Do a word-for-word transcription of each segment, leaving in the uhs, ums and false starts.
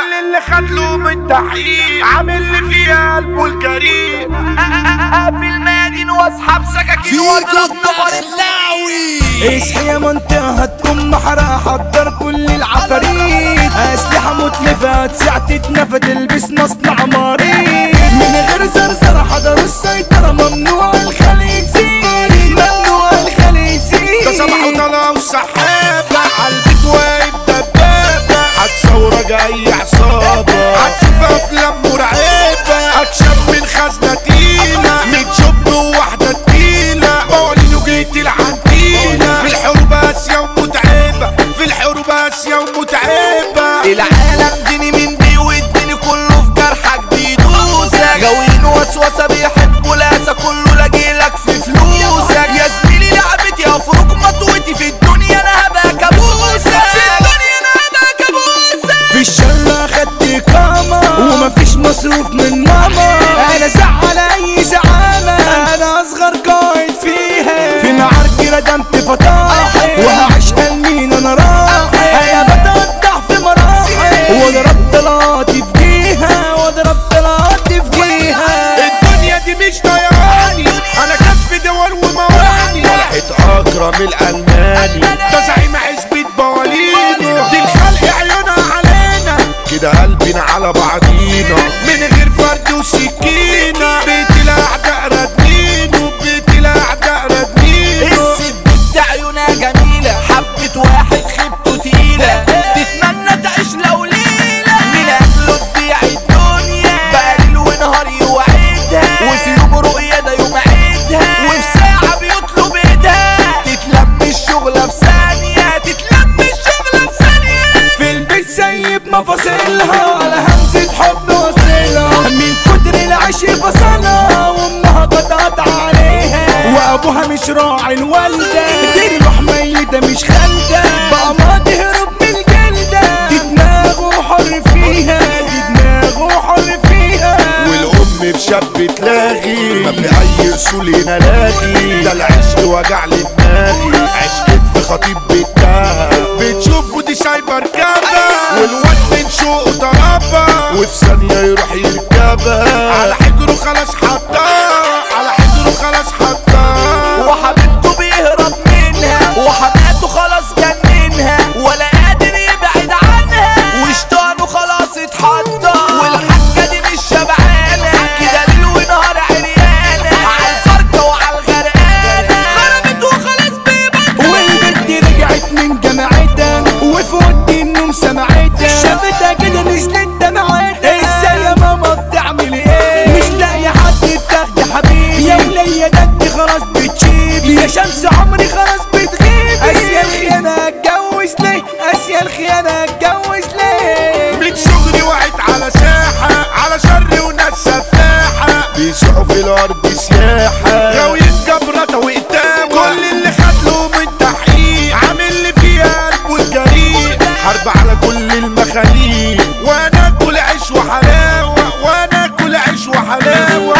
كل اللي خد له من تحقيق عامل لي فيها قلبه الجريء. اقفل مادين واسحب سكاكين واضرب نفر اللاوي. اصحي يا منطقة هتكون محرقة، حضر كل العفاريت، اسلحة متلفة تسع تتنفى، تلبس مصنع مريض. من غير زرزرة حضروا السيطرة، ممنوع الخلي يزيد، ممنوع الخلي يزيد. ده صباح وطلع وسحابة عالبيت واقف دبابة، هتصور جاي عصابة، هتشوف افلام مرعبة، هتشم من خزنة تقيلة، من شب وواحدة تقيلة، بقولينه جيت العنتيلة. في الحروب قاسية ومتعبة، في الحروب قاسية ومتعبة. العالم ديني من دي والدني كله في جرحك بيدوسك، غاويين وسوسة بيحبوا لاسة، كله لاجيلك في فلوسك. يا زميلي لعبتي افرك مطوتي، في الدنيا انا هبقى كابوسك، في الدنيا انا هبقى كابوسك. في الشر اخدت اقامة ومفيش مصروف من ماما، انا زعل اي زعامة، انا اصغر قائد فيها، في معاركي ردمت فطاحل، وهعيش لمين انا راحل، انا بتقطع في مراحل، واضرب طلعاتي في جيها، واضرب طلعاتي في جيها. الدنيا دي مش طيراني، انا كف دول ومواني، فرحة اكرم الالماني، ده زعيم عزبة بوالينو، دي الخلق عيونها علينا، كده قلبنا على بعضينا، من غير فرد وسكينة، بيت الاعداء ردينه، بيت الاعداء ردينه. الست بنت عيونها جميلة، حبة واحد خيبته تقيلة، تتمنى تعيش لو ليلة، من أجله تبيع الدنيا، بقى ليل ونهار يوعدها، وفي يوم رؤية ده يوم عيدها، وفي ساعة بيطلب ايدها، تتلم الشغلة في ثانية، تتلم الشغلة في ثانية. في البيت سايب مفاصلها، على همزة حب وصلها، من كتر العشق فصلها، وامها قطعت عليها، وابوها مش راعي الوالدة، دي الروح ميتة مش خالدة، بقى ما تهرب من الجلدة، دي دماغه حر فيها، دي دماغه حر فيها. والام بشاب تلاغي، ما بأي اصول هنا لاغي، ده العشق وجع لي دماغي، عشقت في خطيب بيتها، بتشوفه دي سايبه ركابه، والواد من شوقه ضربها، وفي ثانيه يروح يركبها، على حجره خلاص حطها، على حجره خلاص حطها، وحبيبته بيهرب منها، وحماته خلاص جننها، ولا قادر يبعد عنها، وشطانه خلاص اتحطى، والحاجة دي مش شبعانة، كده ليل ونهار عريانة، عالفركة وعالغرقانة، خربت وخلاص بيبطل. والبنت رجعت من جامعتها، وفي ودي النوم سمعتها، شافتها كده نزلت دمعتها، ازاي يا ماما بتعمل ايه؟ مش لاقي حد تاخد حبيبي، يا ولية ده انت خلاص بتشيبي، يا شمس عمري خلاص بتغيبي، اسيا الخيانة اتجوز ليه؟ اسيا الخيانة اتجوز ليه؟ من صغري وعيت على ساحه، على شر وناس سفاحه، بيسوقوا في الارض سياحه، غاويين جبرته وقتام، كل اللي خد له من تحقيق عامل لي فيها قلبه الجريء، حرب على كل المخاليق، وانا اكل عيش وحلاوه، وانا اكل عيش وحلاوه.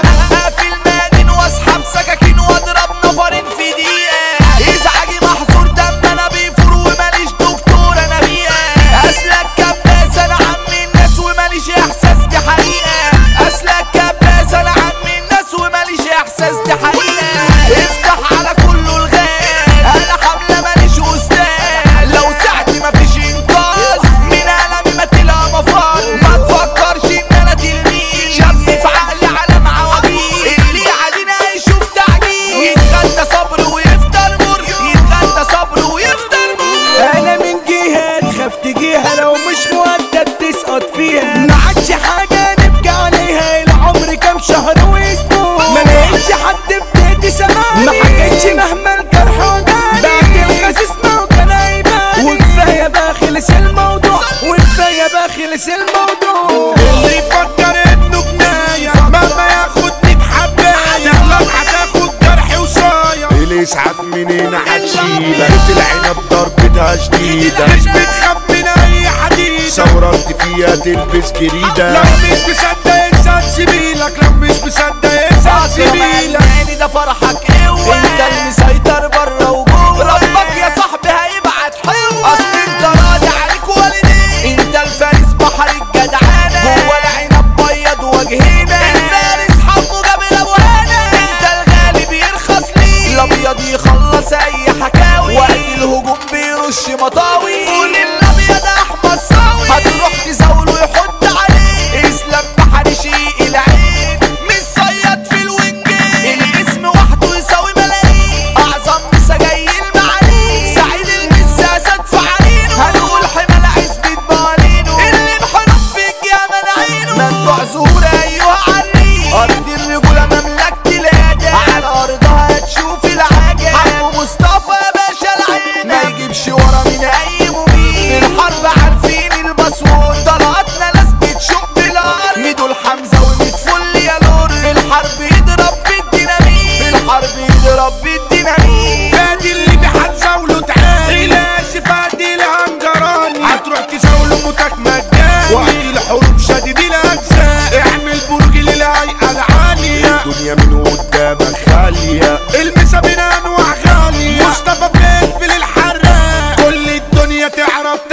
اقفل مادين واسحب سكاكين واضرب نفرين في دقيقة، ازعاجي محظور دم انا بيفور وماليش دكتور انا بيئة، اسلك كباس انا عم الناس وماليش احساس دي حقيقة، اسلك كباس انا عم الناس وماليش احساس دي حقيقة، افتح على كله الغاز، انا حملة ماليش استاذ، لو ساعتي مفيش انقاذ، من قلمي ما تلقى مفر، ما تفكرش ان انا تلميذ، شمس في عقلي على معواجيز، اللي عادينا هيشوف تعجيز، يتغدى صبر ويفطر مر، يتغدى صبر ويفطر مر. انا من جهة تخاف تجيها، لو مش مؤدب تسقط فيها، ما عادش حاجة نبكي عليها، العمر كام شهر واسبوع، ما لقيتش حد في بيتي سمعني، ما حكيتش مهما الجرح وجعني، بعد الغاز اسمه كان هيبان، وكفاية بقى خلص الموضوع، وكفاية بقى خلص الموضوع. اللي يفكر انه جنايه مهما ياخد ميت حبايه، لو هتاخد جرح وصايه، الاسعاف منين هتشيلك، بيت العنب ضربتها شديده، مش بتخاف من اي حديده، ثورت فيها تلبس جريده، لو مش مصدق انسان سبيلك، لو مش مصدق انسان سبيلك. يعني ده فرحك قوة، انت المسيطر بره وجوه، ربك يا صاحبي هيبعت حلوة، اصل انت راضي عليك والدين، انت الفارس بحر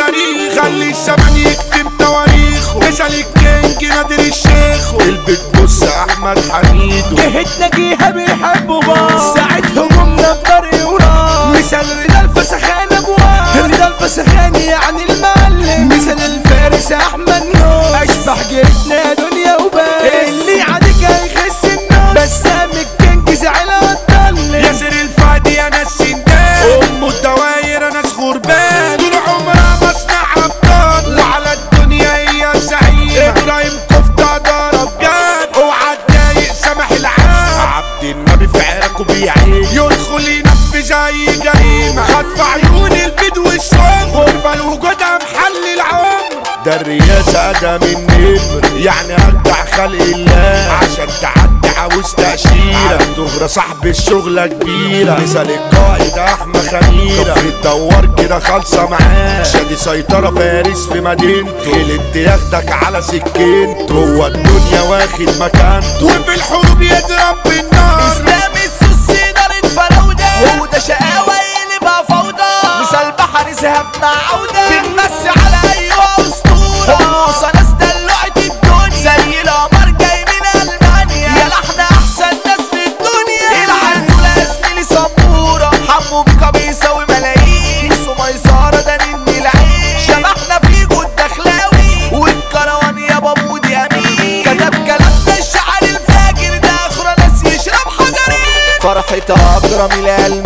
تاريخ خلي الزمن يكتب تواريخه مثل الكينج نادر الشيخ البيت بص احمد حميدو جهتنا جيها بيحبوا بعض ساعة هجومنا بطريق وراه مثل رضا الفسخان ابواب رضا الفسخان يعني المعلم مثل الفارس احمد نور اشبح جهتنا دنيا وبس اللي عادك هيخس النص بسام الكينج زعل هتضل ياسر الفادي يا ناس سندان ام الدواير ناس غربان طول عمرها مصنع ابطال وعلى الدنيا هي زعيمة ابراهيم كفتة ضرب جد اوعى تضايق سامح العام عبد النبي في عراقه بيعين يدخل ينفذ اي جريمة خطف عيون البيض والسم غربة لوجودها محل العمر ده الرياسة ادم النمر يعني اجدع خلق الله عشان تعدي عاوز تأشيرة دغرة صاحب الشغلة كبيرة مثل القائد احمد خميرة كفر الدوار كده خالصة معاه شادي سيطرة فارس في مدينته خلت ياخدك على سكينته جوه الدنيا واخد مكانته وفي الحروب يضرب بالنار اسلام السوسي دار الفراودة وده شقاوة يقلبها فوضى مثال بحر ذهب مع عودة بنمسي على ايوه اسطورة موسى ناس دلوعت الدنيا زي القمر جاي من المانيا يا لحن احسن ناس في الدنيا العزولة زميلي سبورة حمو بيكا بيساوي ملايين سميسارة ده نني العين شبحنا فيجو الدخلاوي والكروان يا بابودي امين كتب كلامنا الشعر الفاجر ده اخرى ناس يشرب حجرين فرحة اكرم الالم